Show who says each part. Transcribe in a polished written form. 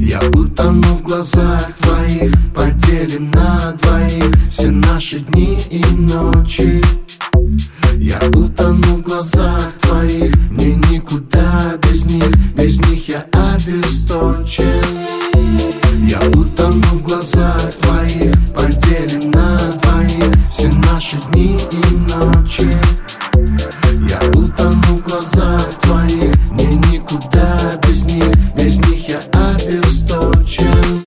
Speaker 1: Я утону в глазах твоих, поделим на двоих все наши дни и ночи.